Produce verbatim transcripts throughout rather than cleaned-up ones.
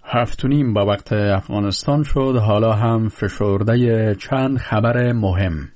هفت و نیم با وقت افغانستان شد. حالا هم فشرده چند خبر مهم.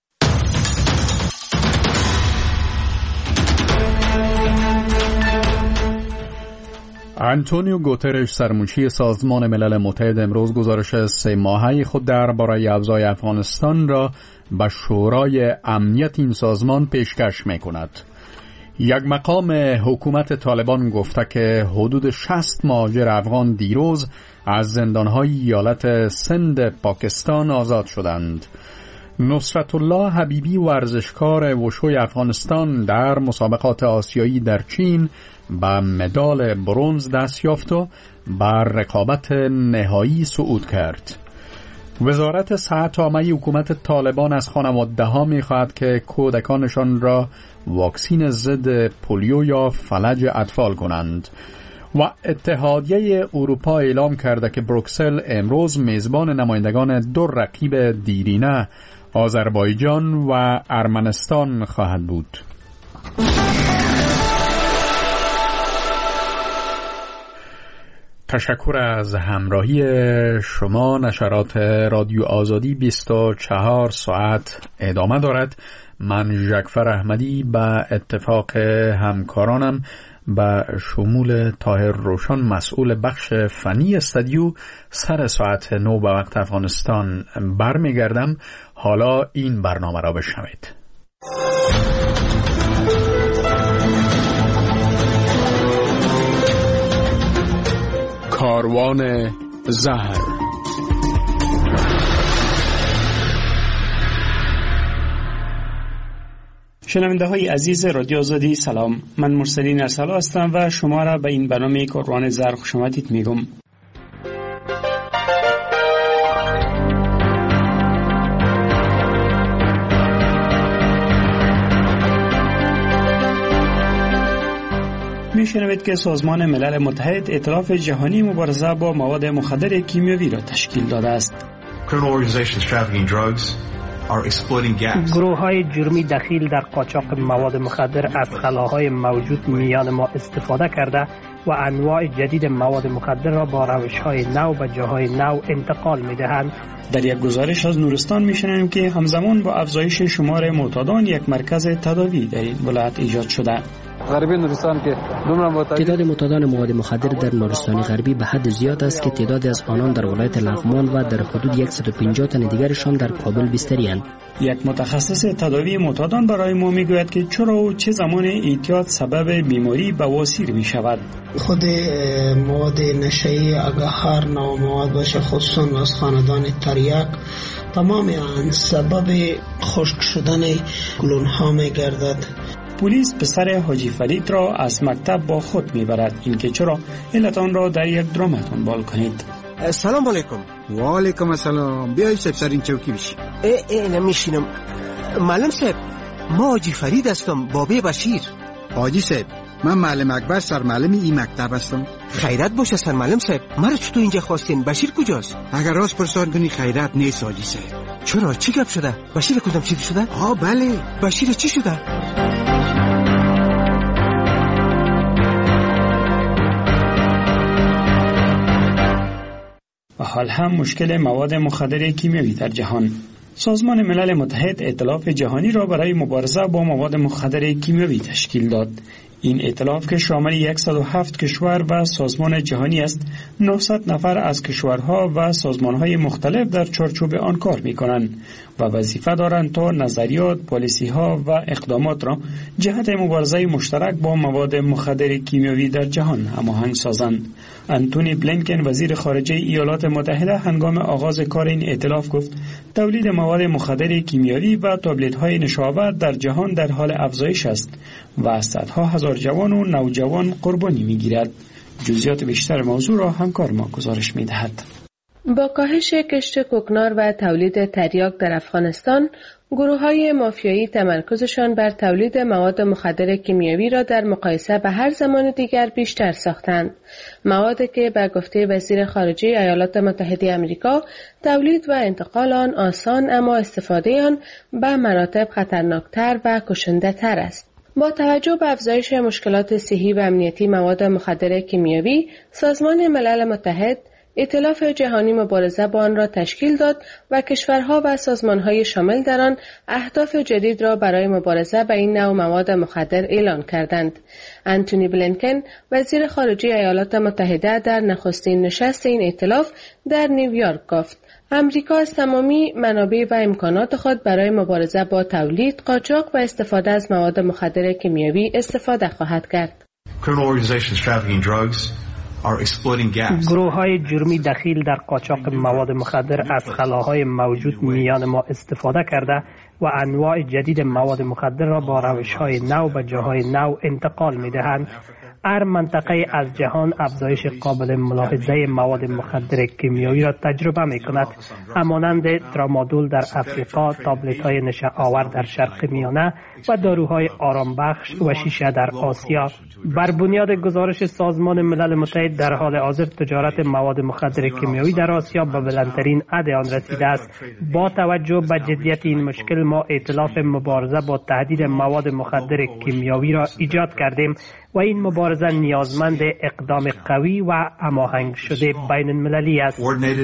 آنتونیو گوترش سرمنشی سازمان ملل متحد امروز گزارش سه ماهه خود درباره اوضاع افغانستان را به شورای امنیت این سازمان پیشکش می‌کند. یک مقام حکومت طالبان گفته که حدود شصت مهاجر افغان دیروز از زندان‌های ایالت سند پاکستان آزاد شدند. نصرت الله حبیبی ورزشکار وشوی افغانستان در مسابقات آسیایی در چین به مدال برنز دست یافت و بر رقابت نهایی صعود کرد. وزارت صحت عامه حکومت طالبان از خانواده‌ها می‌خواهد که کودکانشان را واکسین ضد پولیو یا فلج اطفال کنند. و اتحادیه اروپا اعلام کرده که بروکسل امروز میزبان نمایندگان دو رقیب دیرینه آذربایجان و ارمنستان خواهد بود. تشکر از همراهی شما. نشرات رادیو آزادی بیست و چهار ساعت ادامه دارد. من ژکفر احمدی به اتفاق همکارانم به شمول طاهر روشن مسئول بخش فنی استودیو سر ساعت نو به وقت افغانستان برمیگردم. حالا این برنامه را بشنوید. کاروان زهر. شنونده های عزیز رادیو آزادی سلام، من مرسلین ارسلا هستم و شما را به این برنامه کاروان زهر خوش آمدید میگم. میشنوید که سازمان ملل متحد ائتلاف جهانی مبارزه با مواد مخدر کیمیایی را تشکیل داده است. گروه های جرمی دخیل در قاچاق مواد مخدر از خلاهای موجود میان ما استفاده کرده و انواع جدید مواد مخدر را با روش های نو به جاهای نو انتقال می دهند. در یک گزارش از نورستان میشنویم که همزمان با افزایش شمار معتادان یک مرکز تداوی در این ولایت ایجاد شده. غربی نورستان که تعداد معتادان مواد مخدر در نورستان غربی به حد زیاد است که تعدادی از آنان در ولایت لغمان و در حدود صد و پنجاه تن دیگرشان در کابل بستری‌اند. یک متخصص تداوی معتادان برای ما میگوید که چرا و چه زمان اعتیاد سبب بیماری بواسیر می شود. خود مواد نشئی اگر هر نوع مواد باشه، خصوصا از خاندان تریاک، تمام آن سبب خشک شدن گلون ها می گردد. پلیس پسر حاجی فرید را از مکتب با خود میبرد. این که چرا علت آن را در یک درام دنبال کنید. سلام علیکم. و علیکم السلام. بیایید صاحب سر این چوکی بشی. ای ای نمیشینم. معلم صاحب، ما حاجی فرید هستم، بابی بشیر. حاجی صاحب، من معلم اکبر سرمعلم این مکتب هستم. خیرت باشه سرمعلم صاحب. مرا چطور اینجا خواستین؟ بشیر کجاست؟ اگر راست پرسان کنی خیرت نیست حاجی صاحب. چرا؟ چی گپ شده؟ بشیر کدام چی شده؟ آه بله. بشیر چی شده؟ و حال هم مشکل مواد مخدر کیمیایی در جهان. سازمان ملل متحد ائتلاف جهانی را برای مبارزه با مواد مخدر کیمیایی تشکیل داد. این ائتلاف که شامل صد و هفت کشور و سازمان جهانی است، نهصد نفر از کشورها و سازمانهای مختلف در چارچوب آن کار می‌کنند و وظیفه دارند تا نظریات، پالیسی‌ها و اقدامات را جهت مبارزه مشترک با مواد مخدر کیمیایی در جهان هماهنگ سازند. انتونی بلینکن وزیر خارجه ایالات متحده هنگام آغاز کار این ائتلاف گفت تولید مواد مخدر کیمیایی و تابلت‌های نشابور در جهان در حال افزایش است و صدها هزار جوان و نوجوان قربانی می‌گیرد. جزئیات بیشتر موضوع را همکار ما گزارش می‌دهد. با کاهش کشت کوکنار و تولید تریاک در افغانستان، گروه‌های مافیایی تمرکزشان بر تولید مواد مخدر کیمیایی را در مقایسه به هر زمان دیگر بیشتر ساختند. موادی که به گفته وزیر خارجه ایالات متحده آمریکا تولید و انتقال آن آسان، اما استفاده آن به مراتب خطرناکتر و کشنده‌تر است. با توجه به افزایش مشکلات صحی و امنیتی مواد مخدر کیمیایی، سازمان ملل متحد ائتلاف جهانی مبارزه با آن را تشکیل داد و کشورها و سازمانهای شامل در آن اهداف جدید را برای مبارزه با این نوع مواد مخدر اعلان کردند. انتونی بلینکن وزیر خارجه ایالات متحده در نخستین نشست این ائتلاف در نیویورک گفت: امریکا از تمامی منابع و امکانات خود برای مبارزه با تولید، قاچاق و استفاده از مواد مخدر کیمیایی استفاده خواهد کرد. گروه های جرمی دخیل در قاچاق مواد مخدر از خلاهای موجود میان ما استفاده کرده و انواع جدید مواد مخدر را با روش های نو به جاهای نو انتقال می دهند. هر منطقه از جهان افزایش قابل ملاحظه مواد مخدر کیمیایی را تجربه می کند، همانند ترامادول در افریقا، تابلت های نشه آور در شرق میانه و داروهای آرام بخش و شیشه در آسیا. بر بنیاد گزارش سازمان ملل متحد، در حال حاضر تجارت مواد مخدر کیمیایی در آسیا به بلندترین حد آن رسیده است. با توجه به جدیت این مشکل، ما ائتلاف مبارزه با تهدید مواد مخدر کیمیایی را ایجاد کردیم و این مبارزه نیازمند اقدام قوی و هماهنگ شده بین المللی است.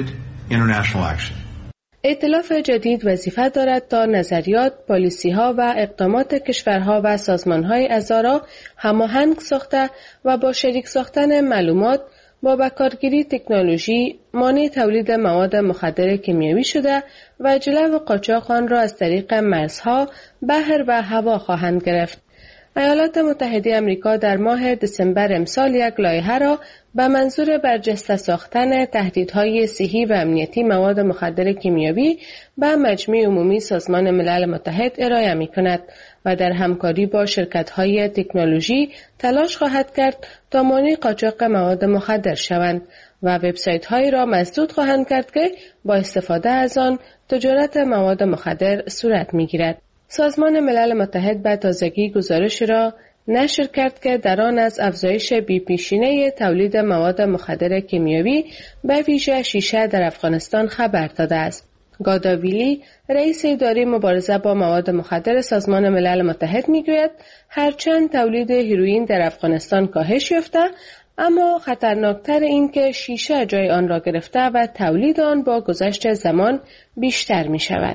ائتلاف جدید وظیفه دارد تا نظریات، پالیسی‌ها و اقدامات کشورها و سازمان‌های اعضا را هماهنگ ساخته و با شریک ساختن معلومات، با بکارگیری تکنولوژی، مانع تولید مواد مخدر کیمیایی شده و جلو قاچاق آن را از طریق مرزها، بحر و هوا خواهند گرفت. ایالات متحده آمریکا در ماه دسامبر امسال یک لایحه را به منظور برجسته ساختن تهدیدهای صحی و امنیتی مواد مخدر کیمیایی به مجمع عمومی سازمان ملل متحد ارائه می کند و در همکاری با شرکت‌های تکنولوژی تلاش خواهد کرد تا مانع قاچاق مواد مخدر شوند و وبسایت‌هایی را مسدود خواهند کرد که با استفاده از آن تجارت مواد مخدر صورت می‌گیرد. سازمان ملل متحد به تازگی گزارش را نشر کرد که در آن از افزایش بی‌پیشینه تولید مواد مخدر کیمیایی به ویژه شیشه در افغانستان خبر داده است. گاداویلی، رئیس اداره مبارزه با مواد مخدر سازمان ملل متحد میگوید هرچند تولید هیروئین در افغانستان کاهش یافته، اما خطرناکتر این که شیشه جای آن را گرفته و تولید آن با گذشت زمان بیشتر می شود.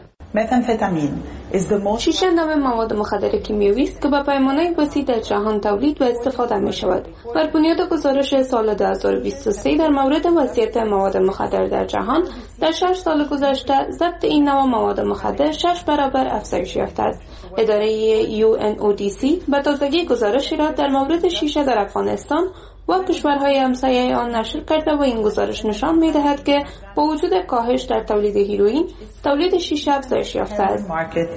شیشه نوع مواد مخدر کیمیایی است که به پیمانه وسیع در جهان تولید و استفاده می شود. بر بنیاد گزارش سال دو هزار و بیست و سه در مورد وضعیت مواد مخدر در جهان، در شش سال گذشته ضبط این نوع مواد مخدر شش برابر افزایش یافته است. اداره یو ان او دی سی به تازگی گزارشی را در مورد شیشه در افغانستان و کشورهای همسایه آن نشر کرده و این گزارش نشان می‌دهد که با وجود کاهش در تولید هیروئین، تولید شیشه افزایش یافته است.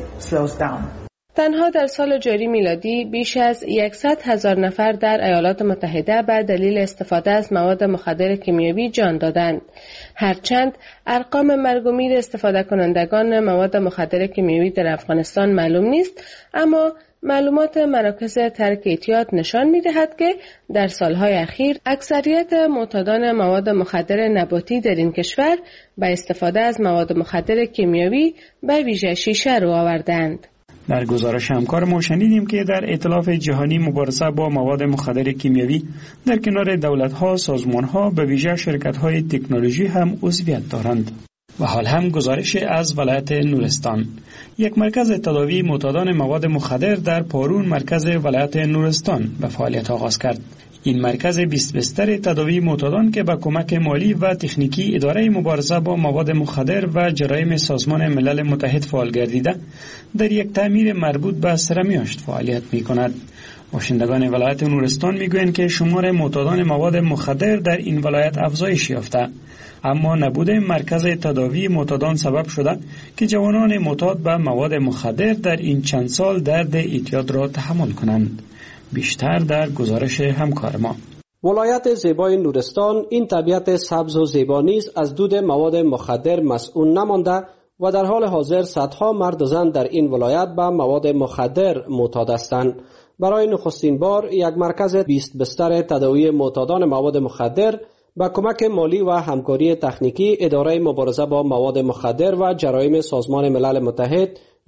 تنها در سال جاری میلادی بیش از صد هزار نفر در ایالات متحده به دلیل استفاده از مواد مخدر کیمیایی جان دادند. هرچند ارقام مرگ و میر استفاده کنندگان مواد مخدر کیمیایی در افغانستان معلوم نیست، اما معلومات مراکز ترک اعتیاد نشان می‌دهد که در سالهای اخیر اکثریت معتادان مواد مخدر نباتی در این کشور به استفاده از مواد مخدر کیمیایی به ویژه شیشه رو آوردند. در گزارش همکار ما شنیدیم که در ائتلاف جهانی مبارزه با مواد مخدر کیمیایی در کنار دولت‌ها، سازمان‌ها به ویژه شرکت‌های تکنولوژی هم عضویت دارند. و حال هم گزارش از ولایت نورستان. یک مرکز تداوی معتادان مواد مخدر در پارون مرکز ولایت نورستان به فعالیت آغاز کرد. این مرکز بیست بستر تداوی معتادان که با کمک مالی و تکنیکی اداره مبارزه با مواد مخدر و جرایم سازمان ملل متحد فعال گردیده، در یک تعمیر مربوط به سرمیاشت فعالیت می کند. باشندگان ولایت نورستان میگویند که شمار معتادان مواد مخدر در این ولایت افزایش یافته، اما نبود مرکز تداوی معتادان سبب شده که جوانان معتاد به مواد مخدر در این چند سال درد اعتیاد را تحمل کنند. بیشتر در گزارش همکار ما. ولایت زیبای نورستان این طبیعت سبز و زیبا نیز از دود مواد مخدر مسئول نمانده و در حال حاضر صدها مرد و زن در این ولایت به مواد مخدر معتاد هستند. برای نخستین بار یک مرکز بیست بستر تداوی معتادان مواد مخدر با کمک مالی و همکاری تکنیکی اداره مبارزه با مواد مخدر و جرایم سازمان ملل متحد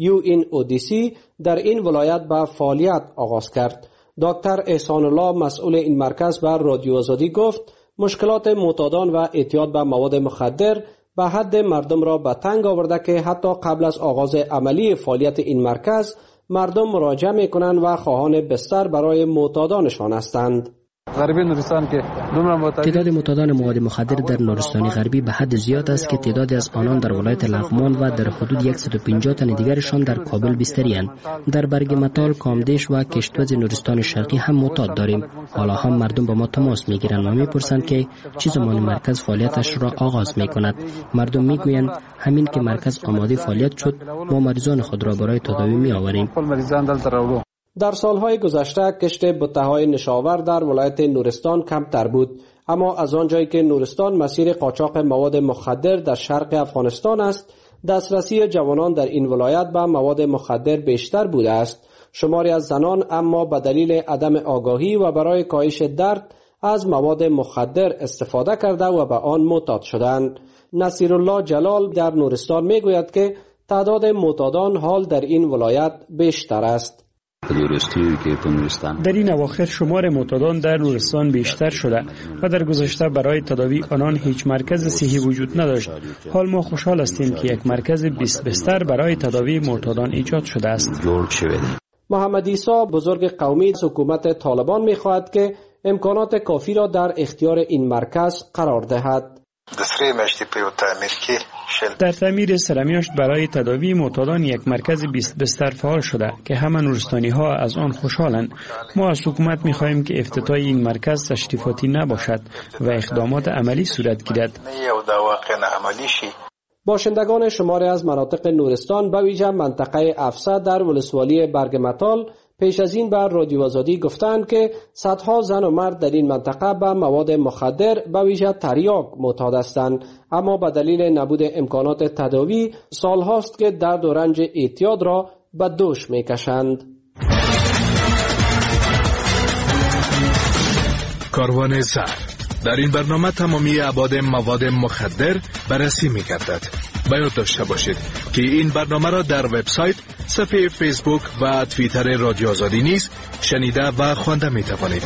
یو این اودیسی در این ولایت به فعالیت آغاز کرد. دکتر احسان الله مسئول این مرکز بر رادیو آزادی گفت مشکلات معتادان و اعتیاد به مواد مخدر به حد مردم را به تنگ آورده که حتی قبل از آغاز عملی فعالیت این مرکز مردم مراجعه می‌کنند و خواهان بستر برای معتادانشان هستند. غربی نورستان که تعداد معتادان مواد مخدر در نورستان غربی به حد زیاد است که تعدادی از آنان در ولایت لغمان و در حدود صد و پنجاه تن دیگرشان در کابل بستری‌اند. در برگ متال، کامدش و کشتوز نورستان شرقی هم معتاد داریم. حالا هم مردم با ما تماس میگیرند و میپرسند که چه زمان مرکز فعالیتش را آغاز میکند. مردم میگویند همین که مرکز آماده فعالیت شد ما مریضان خود را برای تداوی میآوریم. در سالهای گذشته کشت بته‌های نشاور در ولایت نورستان کمتر بود، اما از آنجایی که نورستان مسیر قاچاق مواد مخدر در شرق افغانستان است، دسترسی جوانان در این ولایت به مواد مخدر بیشتر بوده است. شماری از زنان اما به دلیل عدم آگاهی و برای کاهش درد از مواد مخدر استفاده کرده و به آن معتاد شدند. نصیرالله جلال در نورستان میگوید که تعداد معتادان حال در این ولایت بیشتر است. در این اواخر شمار معتادان در نورستان بیشتر شده و در گذشته برای تداوی آنان هیچ مرکز صحی وجود نداشت. حال ما خوشحال هستیم که یک مرکز بیست بستر برای تداوی معتادان ایجاد شده است. محمد عیسی بزرگ قومی حکومت طالبان می‌خواهد که امکانات کافی را در اختیار این مرکز قرار دهد. در تعمیر سرمیاشت برای تداوی معتادان یک مرکز بیست بستر فعال شده که همه نورستانی ها از آن خوشحالند. ما از حکومت می خواهیم که افتتاح این مرکز تشریفاتی نباشد و اقدامات عملی صورت گیرد. باشندگان شماری از مناطق نورستان به ویژه منطقه افسا در ولسوالی برگ متال پیش از این بر رادیو آزادی گفتند که صدها زن و مرد در این منطقه به مواد مخدر به ویژه تریاک معتاد هستند، اما به دلیل نبود امکانات تداوی سالهاست که درد و رنج اعتیاد را به دوش میکشند. کاروان زر در این برنامه تمامی ابعاد مواد مخدر بررسی می‌گردد. باید داشته باشید که این برنامه را در وبسایت، صفحه فیسبوک و توییتر رادیو آزادی نیز شنیده و خوانده می‌توانید.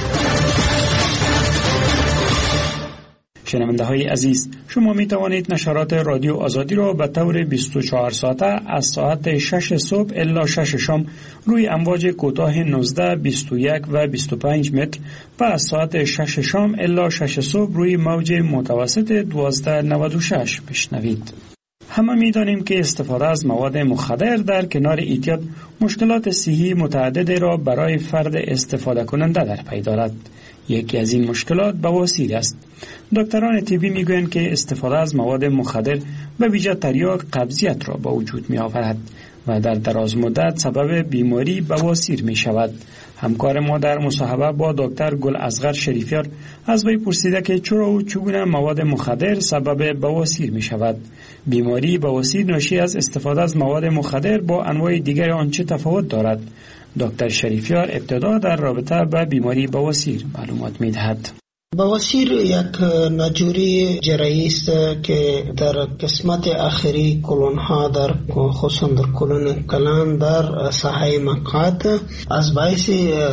شنونده های عزیز، شما می توانید نشرات رادیو آزادی را به طور بیست و چهار ساعته از ساعت شش صبح الی شش شام روی امواج کوتاه نوزده، بیست و یک و بیست و پنج متر و از ساعت شش شام الی شش صبح روی موج متوسط دوازده نود و شش بشنوید. همه می دانیم که استفاده از مواد مخدر در کنار اعتیاد مشکلات صحی متعددی را برای فرد استفاده کننده در پی دارد. یکی از این مشکلات بواسیر است. دکتران طبی میگویند که استفاده از مواد مخدر به ویژه تریاک قبضیت را به وجود می آورد و در دراز مدت سبب بیماری بواسیر می شود. همکار ما در مصاحبه با دکتر گل اصغر شریفیار از وی پرسیده که چرا و چگونه مواد مخدر سبب بواسیر می شود. بیماری بواسیر ناشی از استفاده از مواد مخدر با انواع دیگر آن چه تفاوت دارد؟ دکتر شریفیار ابتدا در رابطه با بیماری بواسیر معلومات می دهد. بواسیر یک ناجوری جراحی است که در قسمت آخری کلون ها در خصوصا در کلون کلان در ساحه مقعد از باعث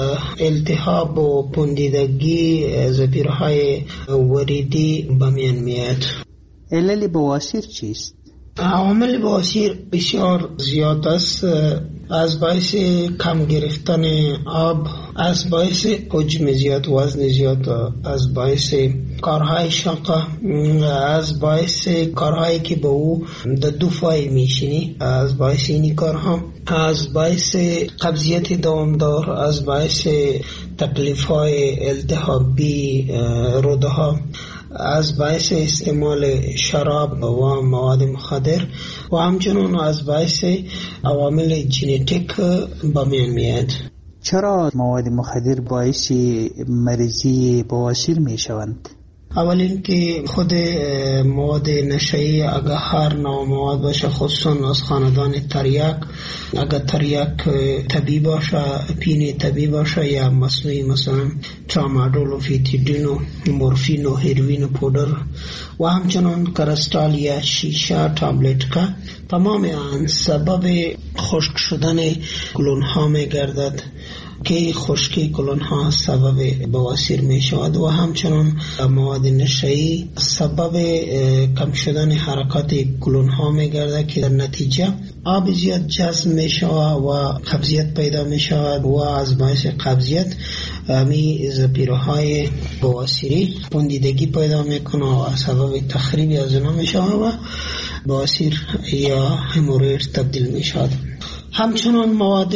التهاب و پوندیدگی زپیرهای وریدی به میان میاد. علل بواسیر چیست؟ عوامل بواسیر بسیار زیاد است، از باعث کم گرفتن آب، از باعث حجم زیاد، وزن زیاد، از باعث کارهای شاقه، از باعث کارهایی که به او در دو فای میشینی، از باعث اینی کارها، از باعث قبضیت دوامدار، از باعث تکلیف‌های التهابی روده ها، از باعث استعمال شراب و مواد مخدر و همچنین از باعث عوامل ژنتیک به میان میاد. چرا مواد مخدر باعث مریضی بواسیر می شوند؟ اول اینکه خود مواد نشئی اگر هر نوع مواد باشه، خصوصا از خاندان تریاک، اگر تریاک طبیعی باشه، پین طبیعی باشه یا مصنوعی، مثلا ترامادول و فیتیدین و مورفین و هیروین و پودر و همچنان کرستال یا شیشه تابلت که تمام آن سبب خشک شدن کلون ها می گردد که خشکی کلون ها سبب بواسیر می شود و همچنان مواد نشئی سبب کم شدن حرکات کلون ها می گردد که در نتیجه آب زیاد جذب می شود و قبضیت پیدا می شود و از باعث قبضیت می زپیره های بواسیری پوندیدگی پیدا می کنه و سبب تخریبی از اونا می شود و بواسیر یا هموروید تبدیل می شود. همچنان مواد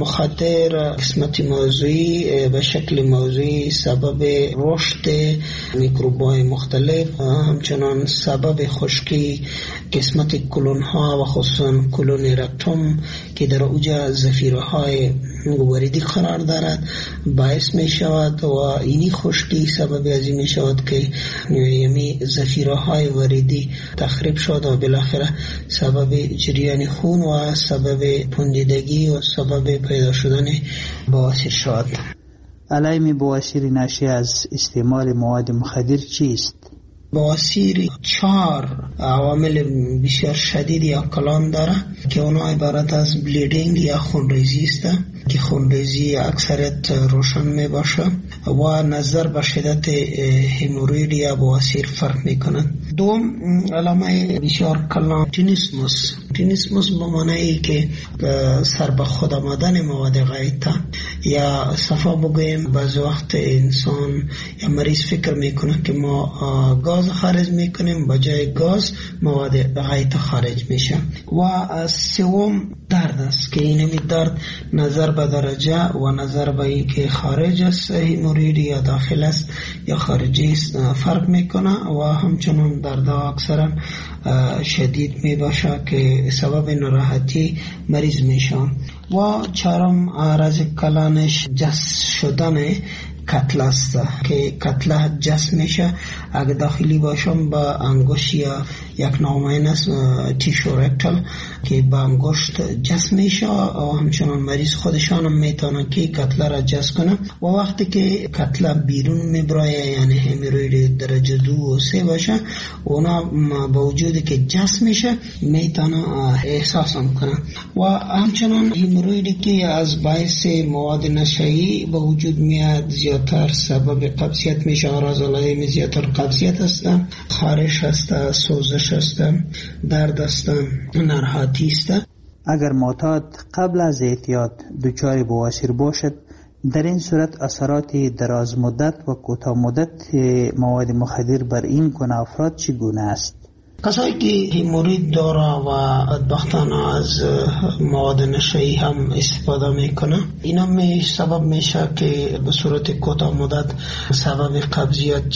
مخدر قسمت موضوعی به شکل موضوعی سبب رشد میکروب‌های مختلف، همچنان سبب خشکی قسمت کلون ها و خصوصا کلون رکتوم که در اوج زفیره های وریدی قرار دارد باعث می شود و اینی خشکی سبب ازی می شود که یمی زفیره های وریدی تخریب شد و بالاخره سبب جریان خون و سبب پوندیدگی و سبب پیدا شدن بواسیر شد. علائم بواسیر ناشی از استعمال مواد مخدر چیست؟ بواسیر چهار عوامل بسیار شدید یا کلان داره که اونا عبارت از بلیڈنگ یا خونریزی است که خونریزی اکثریت روشن می باشه و نظر به شدت هموروید یا بواسیر فرق می کنند. دوم علامه بسیار کلان تینیسموس. تینیسموس به معنی که سر به خود آمدن مواد غایطه یا صفا بگویم بعض وقت انسان یا مریض فکر میکنه که ما گاز خارج میکنیم، بجای گاز مواد غایطه خارج میشه. و سوم درد است که اینمی درد نظر به درجه و نظر به این که خارج است هموروید یا داخل است یا خارجی است فرق میکنه و همچنان درد اکثرا شدید می باشه که سبب ناراحتی مریض میشه. و چهارم عرض کلانش جس شدن کتله است که کتله جس میشه اگه داخلی باشم با انگشت یا یک نامین است تیشو رکتال که با انگشت جس میشه و همچنان مریض خودشان هم میتونه که کتله را جس کنه و وقتی که کتله بیرون میبرایه یعنی هموروید درجه دو و سه باشه اونا با وجودی که جس میشه میتونه احساس هم کنه. و همچنان همورویدی که از باعث مواد نشئی به وجود میاد زیادتر سبب قبضیت میشه، آراز علائم زیادتر قبضیت هستن، خارش هستن، سوزش هستن، درد هستن، ناراحتی هستن. اگر معتاد قبل از اعتیاد دچار بواسیر باشد در این صورت اثرات دراز مدت و کوتاه مدت مواد مخدر بر این گونه افراد چگونه است؟ کسایی که هموروید داره و بدبختانه از مواد نشئی هم استفاده میکنه اینا می سبب میشه که به صورت کوتاه مدت سبب قبضیت،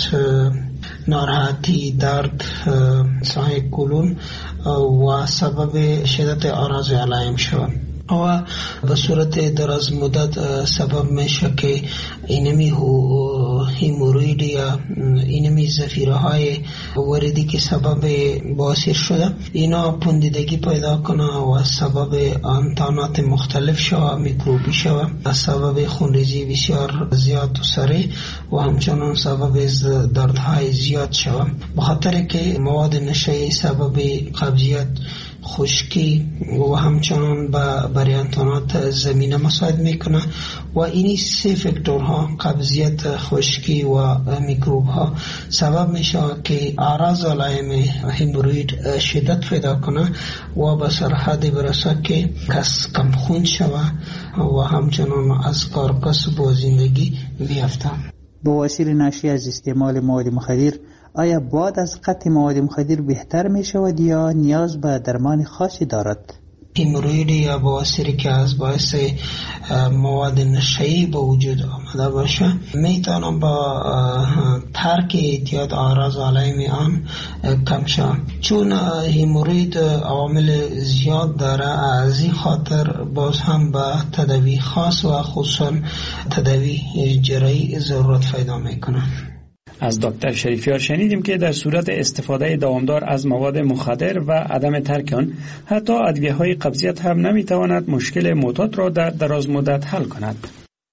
ناراحتی، درد، سایه کلون و سبب شدت آراز علائم شود و به صورت دراز مدت سبب میشه که اینمی هموروید یا اینمی زفیره های وریدی که سبب بواسیر شده اینا پوندیدگی پیدا کنه و سبب انتانات مختلف شوه، میکروبی شوه، سبب خونریزی بسیار زیاد و سریع و همچنان سبب دردهای زیاد شوه. بخاطر که مواد نشئی سبب قبضیت، خشکی و همچنان با بریانتانات زمینه مساعد میکنه و اینی سه فاکتورها قبضیت، خشکی و میکروب ها سبب میشه که اعراض علائم هموروید شدت پیدا کنه و به سرحد برسه که کس کم خون شوه و همچنان از کار کسب و زندگی بیفته. بواسیر ناشی از استعمال مواد مخدر آیا بعد از قطع مواد مخدر بهتر می شود یا نیاز به درمان خاصی دارد؟ هموروید یا بواسیری که از باعث مواد نشئی به وجود آمده باشه میتونه با ترک اعتیاد آراز علائم آن کم شود. چون هموروید عوامل زیاد داره از این خاطر باز هم به تداوی خاص و خصوصا تداوی جراحی ضرورت پیدا میکنه. از دکتر شریفیار شنیدیم که در صورت استفاده دوامدار از مواد مخدر و عدم ترک آن، حتی ادویه‌های قبضیت هم نمیتواند مشکل معتاد را در دراز مدت حل کند.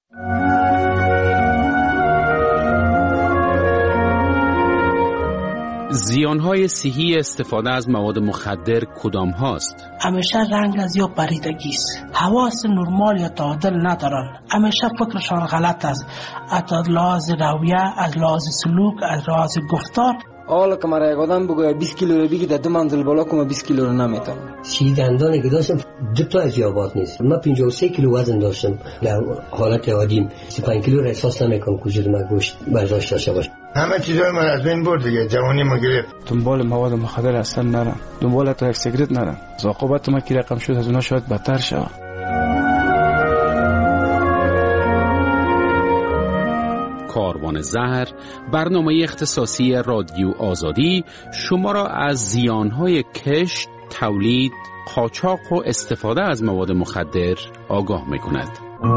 زیانهای صحی استفاده از مواد مخدر کدام هاست؟ همیشه رنگ از یا پریدگی است، حواس نرمال یا تعادل ندارن، همیشه فکرشان غلط است، از لحاظ رویه، از لحاظ سلوک، از لحاظ گفتار. حالا که مرا یک آدم بگوید بیست کیلو رو بگی در دو منزل بالا کنم بیست کیلو رو نمیتونم. سی دندانی که داشتم دو تا از یابات نیست. من پنجاه و سه کیلو وزن داشتم در حالت عادیم. سی و پنج کیلو را احساس نمیکنم وجود من گوشت برداشت داشته باشه. همه چیزای من از بین برد دیگه، جوانی ما گرفت. دنبال مواد مخدر اصلا نرم، دنبال تا یک سیگرت نرم. عاقبت ما که رقم شد از اونها شاید بدتر شود. کاروان زهر، برنامه اختصاصی رادیو آزادی شما را از زیانهای کشت، تولید، قاچاق و استفاده از مواد مخدر آگاه می‌کند.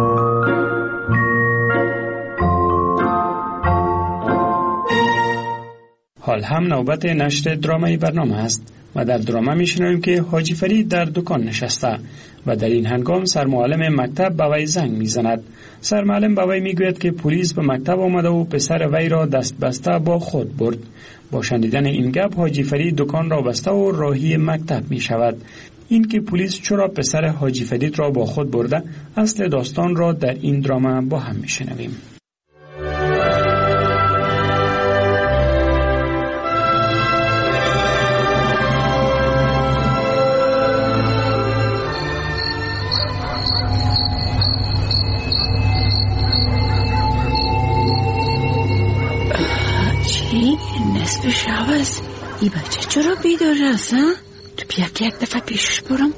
حال هم نوبت نشر درامای برنامه است و در درامه میشنویم که حاجی فرید در دکان نشسته و در این هنگام سرمعلم مکتب به وی زنگ میزند. سرمعلم به وی میگوید که پلیس به مکتب آمده و پسر وی را دست بسته با خود برد. با شنیدن این گپ حاجی فرید دکان را بسته و راهی مکتب می شود. این که پلیس چرا پسر حاجی فرید را با خود برده، اصل داستان را در این درامه با هم میشنویم. نصف شب است. ای بچه چرا بیدار است؟ تو بیا که یک دفعه پیشش برم.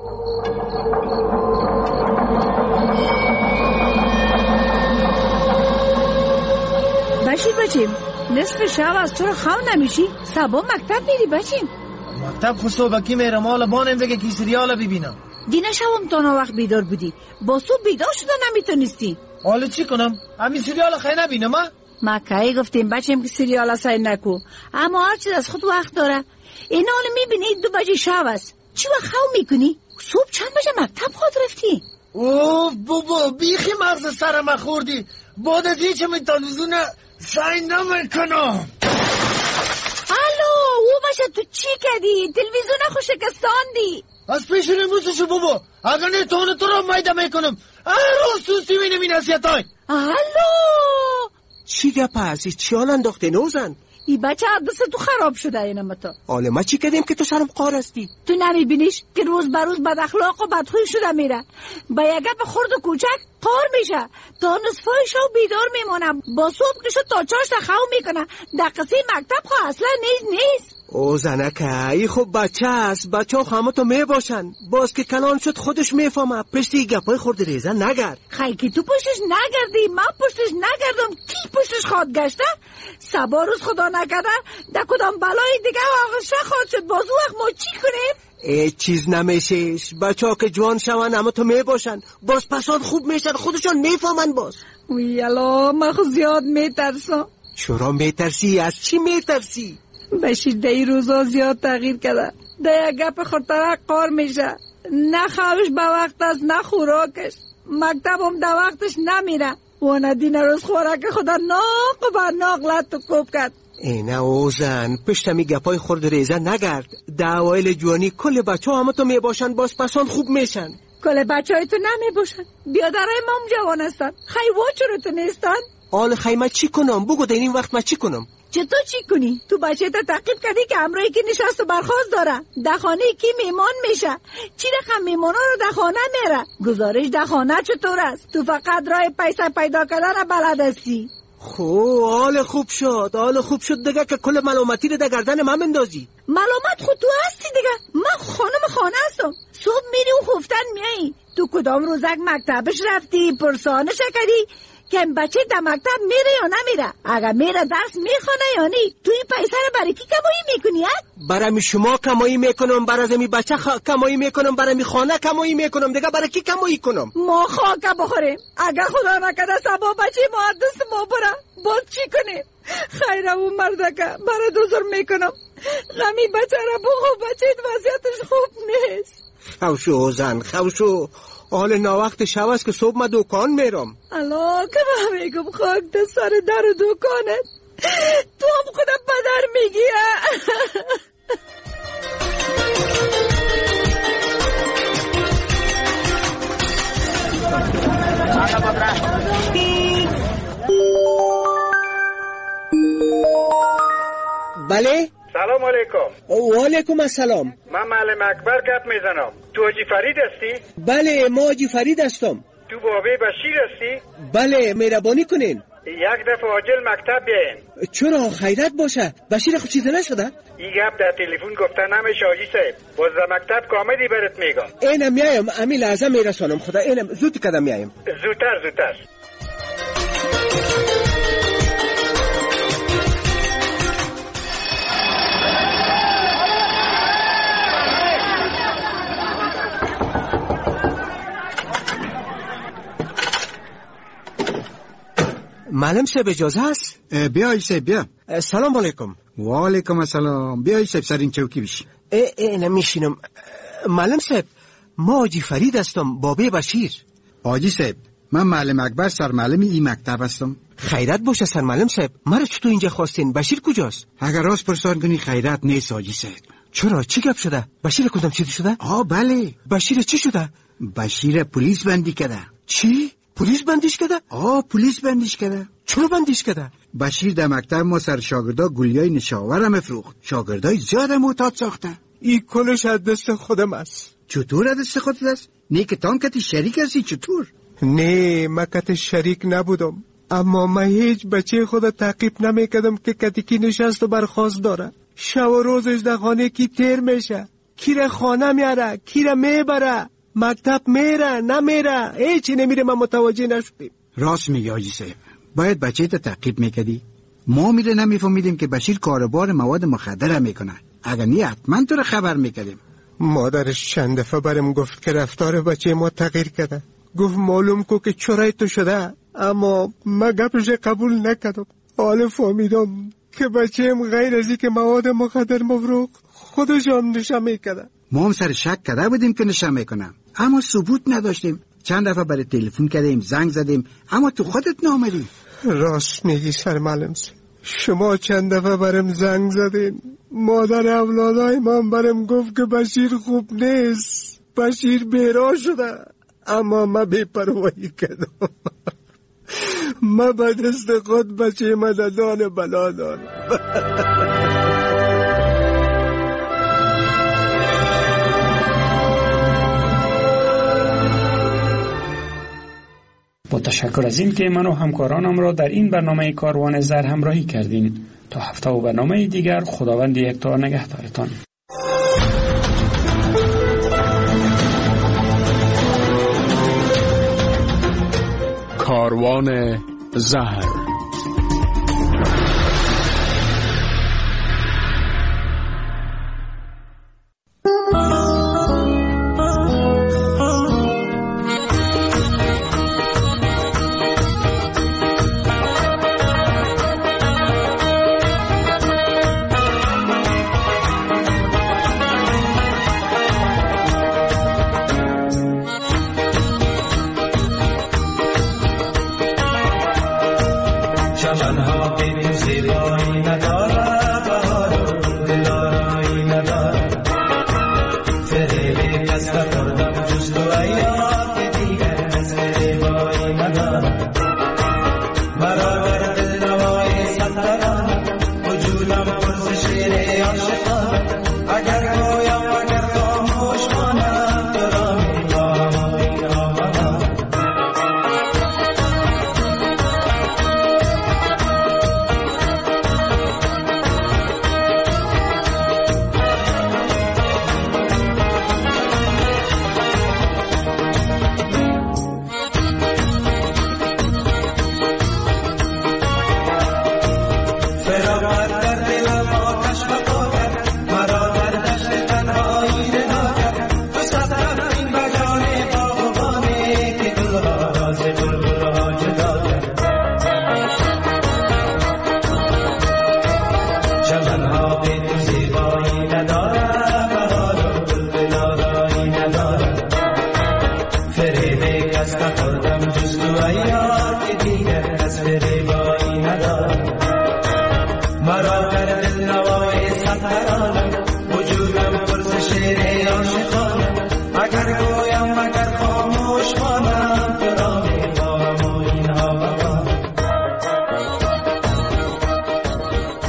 بشیر بچیم، نصف شب است، چرا خواب نمیشی؟ صبح مکتب میری بچیم. مکتب خود صبحکی میرم، حالا بانم بگه که سریال ببینم. دینا شبم تا وقت بیدار بودی، با صبح بیدار شده نمیتونستی. حالا چی کنم؟ همین سریال خیلی نبینم ها؟ ما که گفتیم بچیم که سریال سای نکو، اما هر چیز از خود وقت داره. این حال میبینی دو بجه شب است، چی وقت خواب میکنی؟ صبح چند بجه مکتب خود رفتی؟ اوه بابا بیخی مغز سرم خوردی، بعد از هیچ می تلویزیون سای نمیکنم. الو او بچه تو چی کردی؟ تلویزیون خو شکستاندی. از پیش نموزشو بابا، اگر نه تانه تو را مایده میکنم. هر روز سوستی مینم این حسیت های. الو چی گپ هستی؟ چی حال انداخته نوزن؟ ای بچه عدس تو خراب شده اینم تا. حالا ما چی کردیم که تو سرم قار هستی؟ تو نمیبینیش که روز بروز بد اخلاق و بدخوی شده میره، با یک گپ خرد و کوچک قار میشه، تا نصفای شب بیدار میمونم، با صبح که شد تا چاشت خواب میکنه. دقیقه مکتب خو اصلا نیست نیست. او زنکه ای خب بچه است، بچه ها همه تو میباشن، باز که کلان شد خودش میفهمه، پشتی گپای خورد ریزه نگرد. خیلی که تو پشتش نگردی، من پشتش نگردم، کی پشتش خواد گشته؟ سبا روز خدا نکرده در کدام بلای دیگه آغشه خواد شد، باز وقت ما چی کنیم؟ ای چیز نمیشیش، بچه ها که جوان شون همه تو میباشن، باز پسان خوب میشن، خودشان میفهمن. باز وی الا من خود زیاد میترسم. چرا میترسی؟ از چی میترسی؟ بشیر دی روزا زیاد تغییر کرده، دی گپ خورتره قار میشه، نه خوابش به وقت است نه خوراکش، مکتبم در وقتش نمیره و ندین روز خوراک خدا ناق و بر ناقلت تو کوب کرد. اینه اوزن پشتمی گپای خورد ریزه نگرد، دعوایل جوانی کل بچه ها همه تو میباشن، باز پسان خوب میشن. کل بچه های تو نمیباشن، بیادرهای ما هم جوان هستن، خیوا چرا تو نیستن؟ آل خیمه چی کنم؟ بگو در این وقت ما چی کنم؟ چطور چی کنی؟ تو بچه تا تعقیب کردی که امروی که نشست و برخواست داره، در خانه کی میمان میشه، چی رقم میمانا رو در خانه میره، گزارش در خانه چطور است؟ تو فقط راه پیسه پیدا کردن بلد هستی. خو حال خوب شد، حال خوب شد دیگه که کل ملامتی رو در گردن من بندازی. ملامت خود تو هستی دیگه، من خانم خانه هستم، صبح میری و خفتن میایی. تو کدام روزک مکتبش رفتی پرسانه شکری که بچه در مکتب میره یا نمیره، اگر میره درس میخونه یا نی؟ توی پیسه رو برای کی کمایی میکنی؟ برای شما کمایی میکنم، برای می بچه خ... کمایی میکنم، برای می خانه کمایی میکنم دیگه، برای کی کمایی کنم؟ ما خاک بخوریم، اگر خدا نکرده سبا بچه ما دست ما بره، باز چی کنیم؟ خیره و مردکه برای دوزر میکنم. نمی بچه را بخو، بچه وضعیتش خوب نیست. خوشو زن خوشو، حال ناوقت شب است که صبح ما دکان میرم. الا که من میگم خاک ده سر در دکانت، تو هم خودم پدر میگی. بله؟ سلام علیکم. و علیکم السلام. من معلم اکبر گپ میزنم. تو حاجی فرید هستی؟ بله ما حاجی فرید هستم. تو بابی بشیر هستی؟ بله مهربانی کنین. یک دفعه عاجل مکتب بیاین. چرا خیرت باشه؟ بشیر خود چیزی نشده؟ این گپ در تلفن گفته نمیشه حاجی صاحب. باز در مکتب کاملی برات میگم. اینم میایم، امی لحظه میرسانم. خدا اینم زود کدام میایم. زودتر زودتر. معلم صاحب اجازه است؟ بیا ایسه بیا. سلام علیکم. و علیکم السلام. بیا ایسه سر این چوکی بشی. ای ای نمیشینم. معلم صاحب ما حاجی فرید هستم، بابی بشیر. حاجی صاحب من معلم اکبر سرمعلم این مکتب هستم. خیرت باشه سرمعلم صاحب. مرا چطور اینجا خواستین؟ بشیر کجاست؟ اگر راست پرسان کنی خیرت نیست حاجی صاحب. چرا چی گپ شده؟ بشیر کدام چیزی شده؟ آه بله. بشیر چی شده؟ بشیر پلیس بندی کرده. چی؟ پلیس بندیش کرده؟ آه پلیس بندیش کرده. چرا بندیش کرده؟ بشیر در مکتب ما سر شاگردا گلیای نشاور هم افروخت. شاگردای زیاد معتاد ساخته. این کلش از دست خودم است. چطور از دست خودت است؟ نه که تان کتی شریک هستی چطور؟ نه من کتی شریک نبودم، اما من هیچ بچه خود تعقیب نمیکردم که کتی کی نشست و برخواست داره. شب و روزش در خانه کی تیر میشه، کی را خانه میاره، کی را میبره، مکتب میره نمیره، هیچی نمیره. من متوجه نشدیم. راست میگی حاجی صاحب، باید بچه تا تعقیب میکردی. ما میره نمیفهمیدیم که بشیر کاروبار مواد مخدر میکنه. اگر نی حتما تو رو خبر میکردیم. مادرش چند دفعه برم گفت که رفتار بچه ما تغییر کرده. گفت معلوم کو که چرای تو شده، اما من گپش قبول نکردم. حالا فهمیدم که بچه‌م غیر از اینکه مواد مخدر مفروخ خودش هم نشه میکرده. ما هم سر شک کرده بودیم که نشه میکنم، اما ثبوت نداشتیم. چند دفعه برای تلفن کردیم، زنگ زدیم، اما تو خودت نامدی. راست میگی سرمعلم. شما چند دفعه برم زنگ زدین. مادر اولادای من برم گفت که بشیر خوب نیست، بشیر بیرا شده، اما من بی‌پروايی کردم. من به دست خود بچه مددان بلا دارم. با تشکر از این که من و همکارانم را در این برنامه کاروان زر همراهی کردین. تا هفته و برنامه دیگر خداوند یکتا نگهدارتان. کاروان زهر. مرا در دل نوای ستران